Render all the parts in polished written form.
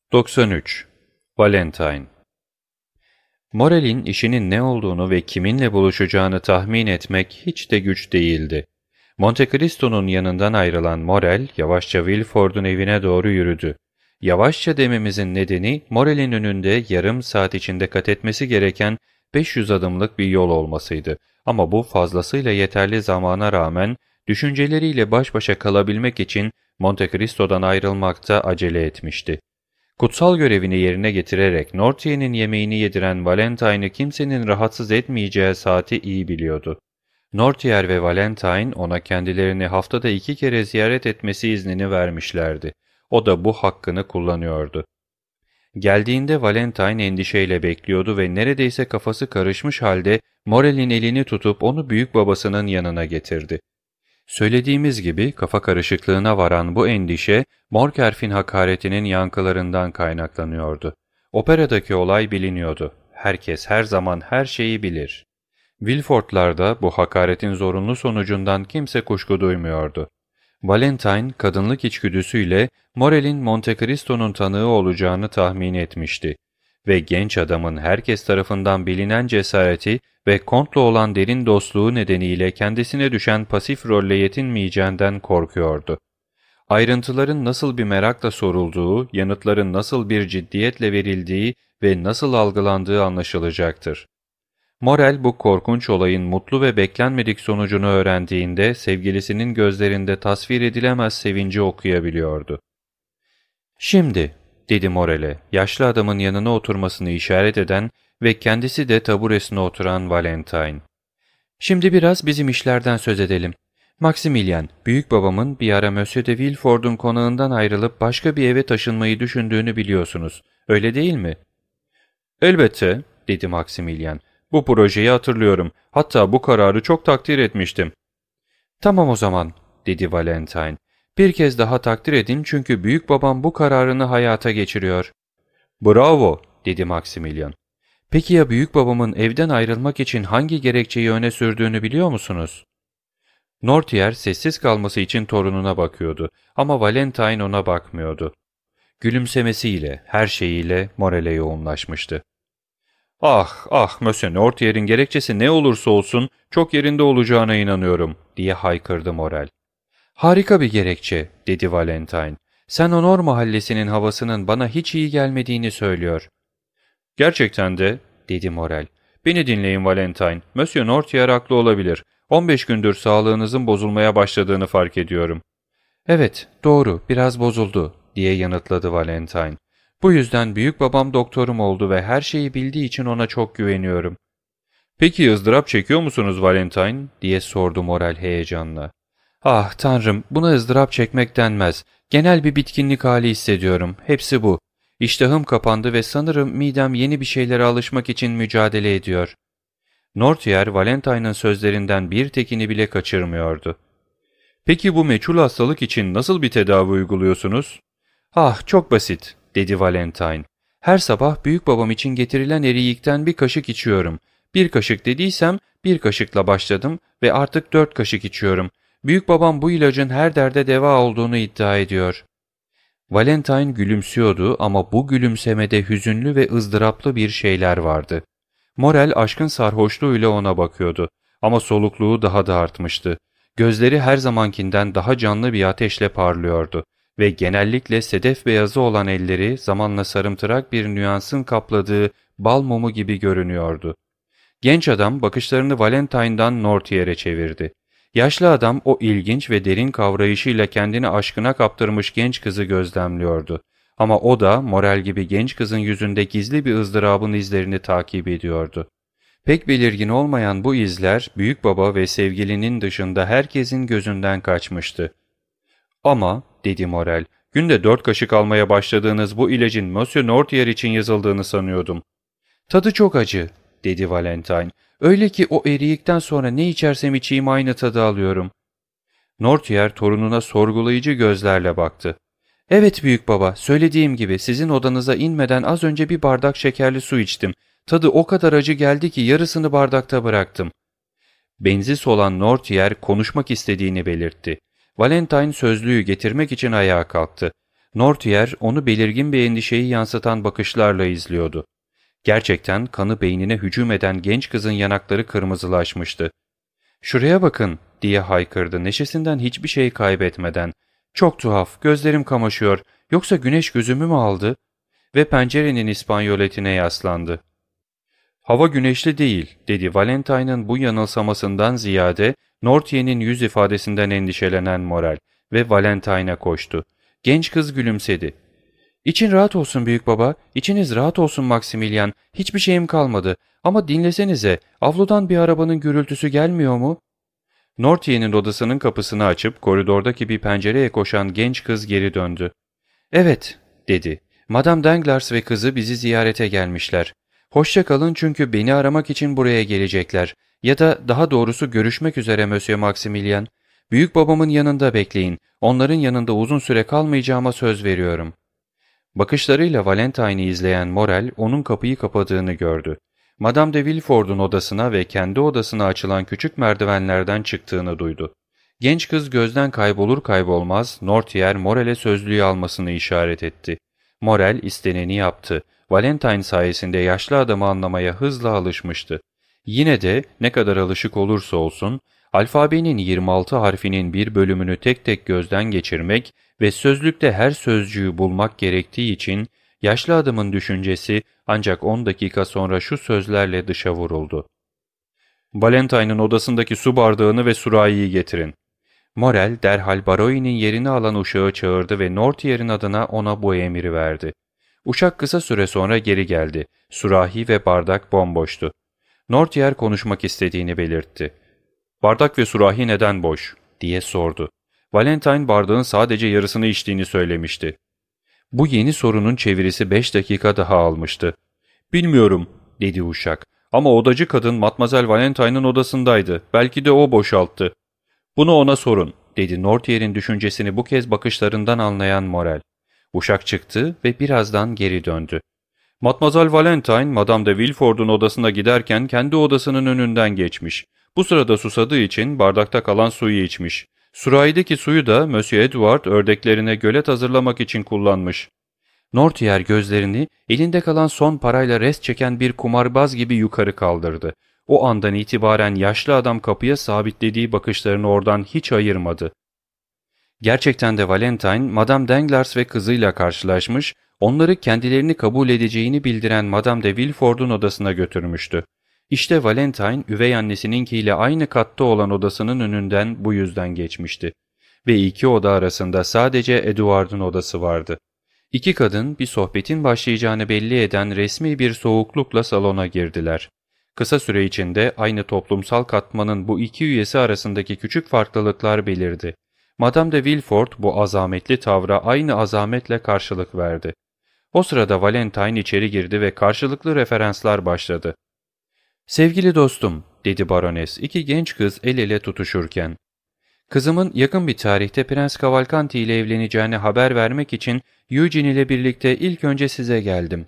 93. Valentine. Morel'in işinin ne olduğunu ve kiminle buluşacağını tahmin etmek hiç de güç değildi. Monte Cristo'nun yanından ayrılan Morel, yavaşça Villeford'un evine doğru yürüdü. Yavaşça dememizin nedeni, Morel'in önünde yarım saat içinde kat etmesi gereken 500 adımlık bir yol olmasıydı. Ama bu fazlasıyla yeterli zamana rağmen, düşünceleriyle baş başa kalabilmek için Monte Cristo'dan ayrılmakta acele etmişti. Kutsal görevini yerine getirerek Nortier'in yemeğini yediren Valentine'ı kimsenin rahatsız etmeyeceği saati iyi biliyordu. Nortier ve Valentine ona kendilerini haftada 2 kere ziyaret etmesi iznini vermişlerdi. O da bu hakkını kullanıyordu. Geldiğinde Valentine endişeyle bekliyordu ve neredeyse kafası karışmış halde Morel'in elini tutup onu büyük babasının yanına getirdi. Söylediğimiz gibi kafa karışıklığına varan bu endişe, Morkerf'in hakaretinin yankılarından kaynaklanıyordu. Operadaki olay biliniyordu. Herkes her zaman her şeyi bilir. Villeford'larda bu hakaretin zorunlu sonucundan kimse kuşku duymuyordu. Valentine, kadınlık içgüdüsüyle Morel'in Monte Cristo'nun tanığı olacağını tahmin etmişti. Ve genç adamın herkes tarafından bilinen cesareti ve Kont'la olan derin dostluğu nedeniyle kendisine düşen pasif rolle yetinmeyeceğinden korkuyordu. Ayrıntıların nasıl bir merakla sorulduğu, yanıtların nasıl bir ciddiyetle verildiği ve nasıl algılandığı anlaşılacaktır. Morel bu korkunç olayın mutlu ve beklenmedik sonucunu öğrendiğinde sevgilisinin gözlerinde tasvir edilemez sevinci okuyabiliyordu. "Şimdi," dedi Morel'e, yaşlı adamın yanına oturmasını işaret eden ve kendisi de taburesine oturan Valentine. "Şimdi biraz bizim işlerden söz edelim. Maximilian, büyük babamın bir ara Monsieur de Villeford'un konağından ayrılıp başka bir eve taşınmayı düşündüğünü biliyorsunuz. Öyle değil mi?" "Elbette," dedi Maximilian. "Bu projeyi hatırlıyorum. Hatta bu kararı çok takdir etmiştim." "Tamam o zaman," dedi Valentine. "Bir kez daha takdir edin çünkü büyük babam bu kararını hayata geçiriyor." "Bravo," dedi Maximilian. "Peki ya büyük babamın evden ayrılmak için hangi gerekçeyi öne sürdüğünü biliyor musunuz?" Nortier sessiz kalması için torununa bakıyordu ama Valentine ona bakmıyordu. Gülümsemesiyle, her şeyiyle Morel'e yoğunlaşmıştı. "Ah, ah, Monsieur Nortier'in gerekçesi ne olursa olsun çok yerinde olacağına inanıyorum," diye haykırdı Morel. "Harika bir gerekçe," dedi Valentine. "Sen Honor mahallesinin havasının bana hiç iyi gelmediğini söylüyor." "Gerçekten de," dedi Morel. "Beni dinleyin Valentine. Monsieur Nortier haklı olabilir. 15 gündür sağlığınızın bozulmaya başladığını fark ediyorum." "Evet, doğru, biraz bozuldu," diye yanıtladı Valentine. "Bu yüzden büyük babam doktorum oldu ve her şeyi bildiği için ona çok güveniyorum." "Peki ızdırap çekiyor musunuz Valentine?" diye sordu Morel heyecanla. "Ah tanrım, buna ızdırap çekmek denmez. Genel bir bitkinlik hali hissediyorum. Hepsi bu. İştahım kapandı ve sanırım midem yeni bir şeylere alışmak için mücadele ediyor." Nortier, Valentine'ın sözlerinden bir tekini bile kaçırmıyordu. "Peki bu meçhul hastalık için nasıl bir tedavi uyguluyorsunuz?" "Ah, çok basit," dedi Valentine. "Her sabah büyük babam için getirilen eriyikten bir kaşık içiyorum. Bir kaşık dediysem bir kaşıkla başladım ve artık 4 kaşık içiyorum. Büyük babam bu ilacın her derde deva olduğunu iddia ediyor." Valentine gülümsüyordu ama bu gülümsemede hüzünlü ve ızdıraplı bir şeyler vardı. Morel aşkın sarhoşluğuyla ona bakıyordu ama solukluğu daha da artmıştı. Gözleri her zamankinden daha canlı bir ateşle parlıyordu ve genellikle sedef beyazı olan elleri zamanla sarımtırak bir nüansın kapladığı bal mumu gibi görünüyordu. Genç adam bakışlarını Valentine'dan Nortier'e çevirdi. Yaşlı adam o ilginç ve derin kavrayışıyla kendini aşkına kaptırmış genç kızı gözlemliyordu. Ama o da Morel gibi genç kızın yüzünde gizli bir ızdırabın izlerini takip ediyordu. Pek belirgin olmayan bu izler büyük baba ve sevgilinin dışında herkesin gözünden kaçmıştı. "Ama," dedi Morel, "günde 4 kaşık almaya başladığınız bu ilacın Monsieur Nortier için yazıldığını sanıyordum." "Tadı çok acı," dedi Valentine. "Öyle ki o eriyikten sonra ne içersem içeyim aynı tadı alıyorum." Nortier torununa sorgulayıcı gözlerle baktı. "Evet büyük baba, söylediğim gibi sizin odanıza inmeden az önce bir bardak şekerli su içtim. Tadı o kadar acı geldi ki yarısını bardakta bıraktım." Benzis olan Nortier konuşmak istediğini belirtti. Valentine sözlüğü getirmek için ayağa kalktı. Northier onu belirgin bir endişeyi yansıtan bakışlarla izliyordu. Gerçekten kanı beynine hücum eden genç kızın yanakları kırmızılaşmıştı. ''Şuraya bakın!'' diye haykırdı neşesinden hiçbir şey kaybetmeden. ''Çok tuhaf, gözlerim kamaşıyor. Yoksa güneş gözümü mü aldı?'' Ve pencerenin İspanyoletine yaslandı. ''Hava güneşli değil.'' dedi Valentine'ın bu yanılsamasından ziyade Northier'in yüz ifadesinden endişelenen Morel ve Valentine'a koştu. Genç kız gülümsedi. ''İçin rahat olsun büyük baba, içiniz rahat olsun Maximilian. Hiçbir şeyim kalmadı. Ama dinlesenize, avludan bir arabanın gürültüsü gelmiyor mu?'' Northier'in odasının kapısını açıp koridordaki bir pencereye koşan genç kız geri döndü. ''Evet.'' dedi. ''Madame Danglars ve kızı bizi ziyarete gelmişler. Hoşça kalın çünkü beni aramak için buraya gelecekler. Ya da daha doğrusu görüşmek üzere Monsieur Maximilian. Büyük babamın yanında bekleyin. Onların yanında uzun süre kalmayacağıma söz veriyorum.'' Bakışlarıyla Valentine'i izleyen Morel onun kapıyı kapadığını gördü. Madame de Villefort'un odasına ve kendi odasına açılan küçük merdivenlerden çıktığını duydu. Genç kız gözden kaybolur kaybolmaz Northier Morel'e sözlüğü almasını işaret etti. Morel isteneni yaptı. Valentine sayesinde yaşlı adamı anlamaya hızla alışmıştı. Yine de ne kadar alışık olursa olsun, alfabenin 26 harfinin bir bölümünü tek tek gözden geçirmek ve sözlükte her sözcüğü bulmak gerektiği için yaşlı adamın düşüncesi ancak 10 dakika sonra şu sözlerle dışa vuruldu. ''Valentine'ın odasındaki su bardağını ve sürahiyi getirin.'' Morel derhal Baroi'nin yerini alan uşağı çağırdı ve Northier'in adına ona bu emiri verdi. Uşak kısa süre sonra geri geldi. Sürahi ve bardak bomboştu. Northier konuşmak istediğini belirtti. ''Bardak ve sürahi neden boş?'' diye sordu. Valentine bardağın sadece yarısını içtiğini söylemişti. Bu yeni sorunun çevirisi 5 dakika daha almıştı. ''Bilmiyorum.'' dedi uşak. ''Ama odacı kadın Matmazel Valentine'ın odasındaydı. Belki de o boşalttı.'' ''Bunu ona sorun.'' dedi Northier'in düşüncesini bu kez bakışlarından anlayan Morel. Uşak çıktı ve birazdan geri döndü. ''Matmazel Valentine, Madame de Villefort'un odasına giderken kendi odasının önünden geçmiş. Bu sırada susadığı için bardakta kalan suyu içmiş. Sürahideki suyu da Monsieur Edward ördeklerine gölet hazırlamak için kullanmış.'' Northier gözlerini elinde kalan son parayla rest çeken bir kumarbaz gibi yukarı kaldırdı. O andan itibaren yaşlı adam kapıya sabitlediği bakışlarını oradan hiç ayırmadı. Gerçekten de Valentine, Madame Danglars ve kızıyla karşılaşmış, onları kendilerini kabul edeceğini bildiren Madame de Villefort'un odasına götürmüştü. İşte Valentine, üvey annesininkiyle aynı katta olan odasının önünden bu yüzden geçmişti. Ve iki oda arasında sadece Edward'ın odası vardı. İki kadın bir sohbetin başlayacağını belli eden resmi bir soğuklukla salona girdiler. Kısa süre içinde aynı toplumsal katmanın bu iki üyesi arasındaki küçük farklılıklar belirdi. Madame de Villefort bu azametli tavra aynı azametle karşılık verdi. O sırada Valentine içeri girdi ve karşılıklı referanslar başladı. ''Sevgili dostum'' dedi barones iki genç kız el ele tutuşurken. ''Kızımın yakın bir tarihte Prens Cavalcanti ile evleneceğini haber vermek için Eugene ile birlikte ilk önce size geldim.''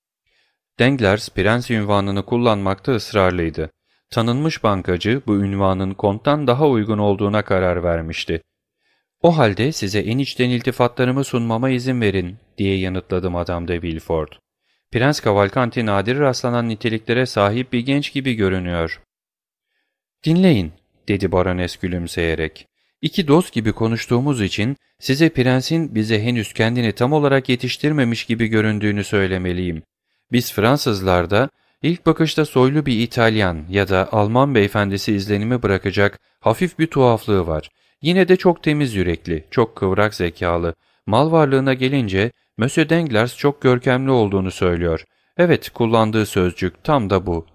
Danglars prens ünvanını kullanmakta ısrarlıydı. Tanınmış bankacı bu ünvanın konttan daha uygun olduğuna karar vermişti. ''O halde size en içten iltifatlarımı sunmama izin verin'' diye yanıtladı Madame de Villefort. ''Prens Cavalcanti nadir rastlanan niteliklere sahip bir genç gibi görünüyor.'' ''Dinleyin'' dedi barones gülümseyerek. ''İki dost gibi konuştuğumuz için size prensin bize henüz kendini tam olarak yetiştirmemiş gibi göründüğünü söylemeliyim. Biz Fransızlarda ilk bakışta soylu bir İtalyan ya da Alman beyefendisi izlenimi bırakacak hafif bir tuhaflığı var. Yine de çok temiz yürekli, çok kıvrak zekalı. Mal varlığına gelince Monsieur Danglars çok görkemli olduğunu söylüyor. Evet, kullandığı sözcük tam da bu.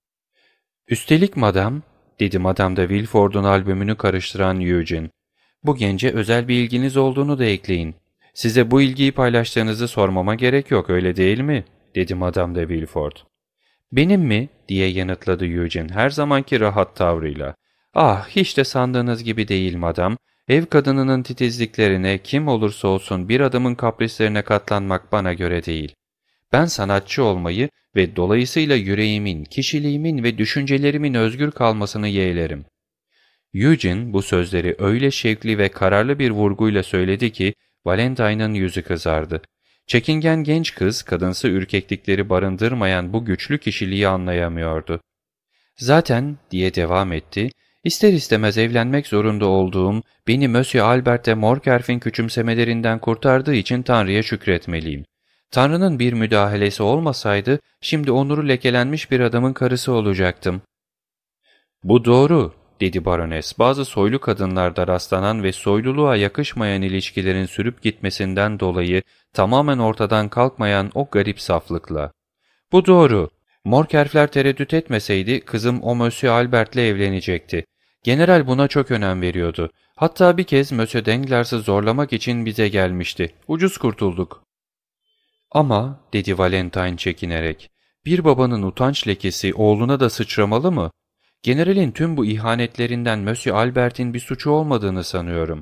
''Üstelik madam'' dedi Madame de Villefort'un albümünü karıştıran Eugene. ''Bu gence özel bir ilginiz olduğunu da ekleyin. Size bu ilgiyi paylaştığınızı sormama gerek yok, öyle değil mi?'' dedi Madame de Villefort. ''Benim mi?'' diye yanıtladı Eugene her zamanki rahat tavrıyla. ''Ah, hiç de sandığınız gibi değil madam. Ev kadınının titizliklerine kim olursa olsun bir adamın kaprislerine katlanmak bana göre değil. Ben sanatçı olmayı ve dolayısıyla yüreğimin, kişiliğimin ve düşüncelerimin özgür kalmasını yeğlerim.'' Eugene bu sözleri öyle şevkli ve kararlı bir vurguyla söyledi ki Valentine'ın yüzü kızardı. Çekingen genç kız, kadınsı ürkeklikleri barındırmayan bu güçlü kişiliği anlayamıyordu. "Zaten," diye devam etti, "ister istemez evlenmek zorunda olduğum, beni Monsieur Albert de Morcerf'in küçümsemelerinden kurtardığı için Tanrı'ya şükretmeliyim. Tanrı'nın bir müdahalesi olmasaydı, şimdi onuru lekelenmiş bir adamın karısı olacaktım." "Bu doğru," dedi barones, "bazı soylu kadınlarda rastlanan ve soyluluğa yakışmayan ilişkilerin sürüp gitmesinden dolayı tamamen ortadan kalkmayan o garip saflıkla. Bu doğru. Morcerf'ler tereddüt etmeseydi kızım o Monsieur Albert'le evlenecekti. General buna çok önem veriyordu. Hatta bir kez Monsieur Danglers'ı zorlamak için bize gelmişti. Ucuz kurtulduk." "Ama," dedi Valentine çekinerek, "bir babanın utanç lekesi oğluna da sıçramalı mı? Generalin tüm bu ihanetlerinden Monsieur Albert'in bir suçu olmadığını sanıyorum."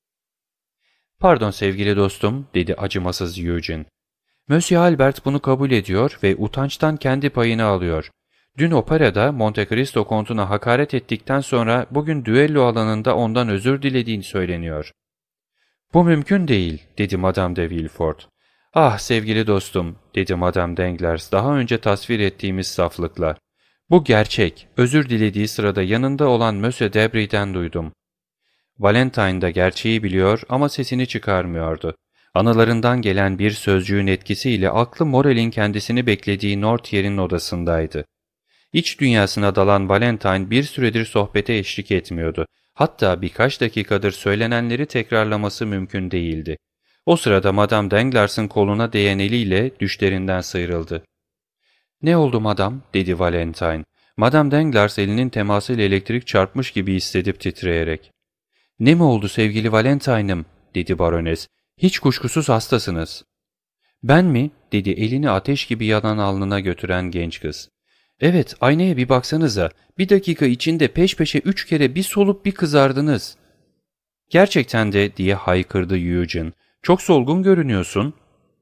"Pardon sevgili dostum," dedi acımasız Eugene. "Monsieur Albert bunu kabul ediyor ve utançtan kendi payını alıyor. Dün operada Monte Cristo kontuna hakaret ettikten sonra bugün düello alanında ondan özür dilediğini söyleniyor." "Bu mümkün değil," dedi Madame de Villefort. "Ah sevgili dostum," dedi Madame Danglars daha önce tasvir ettiğimiz saflıkla. "Bu gerçek. Özür dilediği sırada yanında olan Monsieur Debris'den duydum." Valentine da gerçeği biliyor ama sesini çıkarmıyordu. Anılarından gelen bir sözcüğün etkisiyle aklı Morel'in kendisini beklediği Northier'in odasındaydı. İç dünyasına dalan Valentine bir süredir sohbete eşlik etmiyordu. Hatta birkaç dakikadır söylenenleri tekrarlaması mümkün değildi. O sırada Madame Danglers'ın koluna değen eliyle düşlerinden sıyrıldı. "Ne oldu madam?" dedi Valentine. Madame Danglars elinin temasıyla elektrik çarpmış gibi hissedip titreyerek. "Ne mi oldu sevgili Valentine'ım?" dedi barones. "Hiç kuşkusuz hastasınız." "Ben mi?" dedi elini ateş gibi yanan alnına götüren genç kız. "Evet, aynaya bir baksanıza. Bir dakika içinde peş peşe 3 kere bir solup bir kızardınız." "Gerçekten de," diye haykırdı Eugene. "Çok solgun görünüyorsun."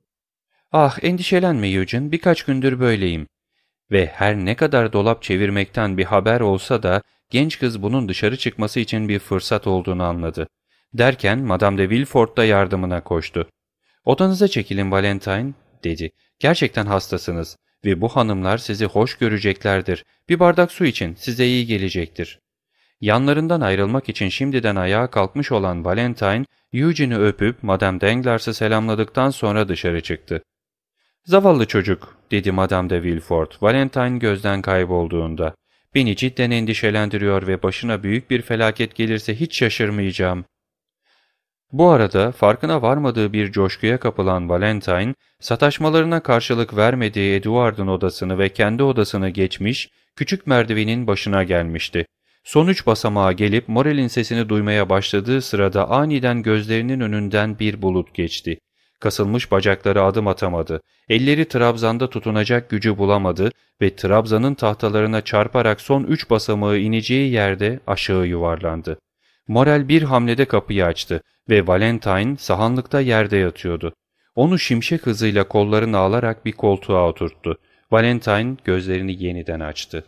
"Ah, endişelenme Eugene, birkaç gündür böyleyim." Ve her ne kadar dolap çevirmekten bir haber olsa da genç kız bunun dışarı çıkması için bir fırsat olduğunu anladı. Derken Madame de Villefort da yardımına koştu. "Odanıza çekilin Valentine," dedi. "Gerçekten hastasınız ve bu hanımlar sizi hoş göreceklerdir. Bir bardak su için size iyi gelecektir." Yanlarından ayrılmak için şimdiden ayağa kalkmış olan Valentine, Eugene'i öpüp Madame Danglers'ı selamladıktan sonra dışarı çıktı. "Zavallı çocuk," dedi Madame de Villefort, Valentine gözden kaybolduğunda. "Beni cidden endişelendiriyor ve başına büyük bir felaket gelirse hiç şaşırmayacağım." Bu arada farkına varmadığı bir coşkuya kapılan Valentine, sataşmalarına karşılık vermediği Edward'ın odasını ve kendi odasını geçmiş, küçük merdivenin başına gelmişti. Son 3 basamağa gelip Morel'in sesini duymaya başladığı sırada aniden gözlerinin önünden bir bulut geçti. Kasılmış bacakları adım atamadı, elleri trabzanda tutunacak gücü bulamadı ve trabzanın tahtalarına çarparak son 3 basamağı ineceği yerde aşağı yuvarlandı. Morel bir hamlede kapıyı açtı ve Valentine sahanlıkta yerde yatıyordu. Onu şimşek hızıyla kollarına alarak bir koltuğa oturttu. Valentine gözlerini yeniden açtı.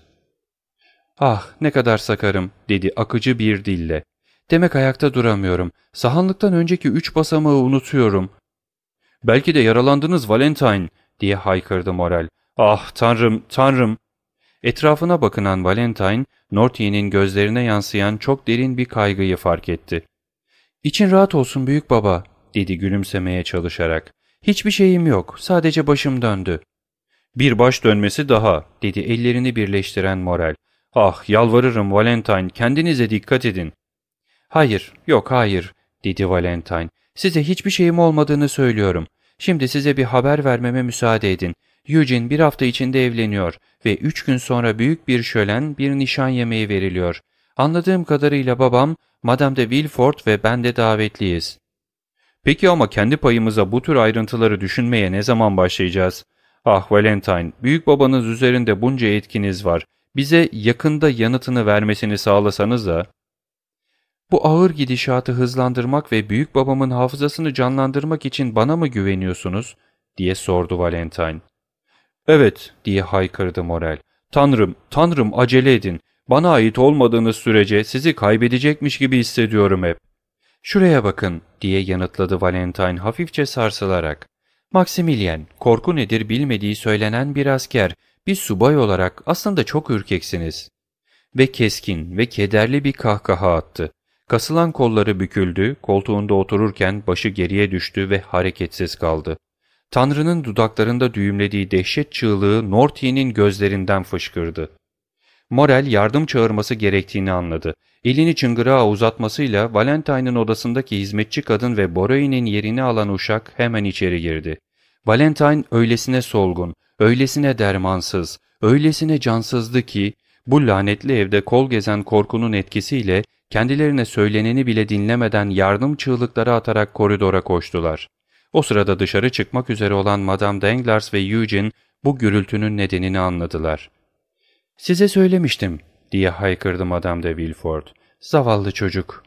"Ah, ne kadar sakarım," dedi akıcı bir dille. "Demek ayakta duramıyorum. Sahanlıktan önceki 3 basamağı unutuyorum." "Belki de yaralandınız Valentine," diye haykırdı Morel. "Ah tanrım, tanrım!" Etrafına bakınan Valentine, Northier'in gözlerine yansıyan çok derin bir kaygıyı fark etti. "İçin rahat olsun büyük baba," dedi gülümsemeye çalışarak. "Hiçbir şeyim yok, sadece başım döndü." "Bir baş dönmesi daha," dedi ellerini birleştiren Morel. "Ah, yalvarırım Valentine, kendinize dikkat edin." "Hayır, yok hayır," dedi Valentine. "Size hiçbir şeyim olmadığını söylüyorum. Şimdi size bir haber vermeme müsaade edin. Eugene bir hafta içinde evleniyor ve 3 gün sonra büyük bir şölen, bir nişan yemeği veriliyor. Anladığım kadarıyla babam, Madame de Villefort ve ben de davetliyiz." "Peki ama kendi payımıza bu tür ayrıntıları düşünmeye ne zaman başlayacağız? Ah Valentine, büyük babanız üzerinde bunca etkiniz var. Bize yakında yanıtını vermesini sağlasanız da." "Bu ağır gidişatı hızlandırmak ve büyük babamın hafızasını canlandırmak için bana mı güveniyorsunuz?" diye sordu Valentine. "Evet," diye haykırdı Morel. "Tanrım, tanrım acele edin. Bana ait olmadığınız sürece sizi kaybedecekmiş gibi hissediyorum hep." ''Şuraya bakın'' diye yanıtladı Valentine hafifçe sarsılarak. ''Maximilien, korku nedir bilmediği söylenen bir asker, bir subay olarak aslında çok ürkeksiniz.'' Ve keskin ve kederli bir kahkaha attı. Kasılan kolları büküldü, koltuğunda otururken başı geriye düştü ve hareketsiz kaldı. Tanrı'nın dudaklarında düğümlediği dehşet çığlığı Norty'nin gözlerinden fışkırdı. Morel yardım çağırması gerektiğini anladı. Elini çıngırağa uzatmasıyla Valentine'ın odasındaki hizmetçi kadın ve Borain'in yerini alan uşak hemen içeri girdi. Valentine öylesine solgun, öylesine dermansız, öylesine cansızdı ki bu lanetli evde kol gezen korkunun etkisiyle kendilerine söyleneni bile dinlemeden yardım çığlıkları atarak koridora koştular. O sırada dışarı çıkmak üzere olan Madame Danglars ve Eugene bu gürültünün nedenini anladılar. ''Size söylemiştim'' diye haykırdı Madame de Villefort. ''Zavallı çocuk.''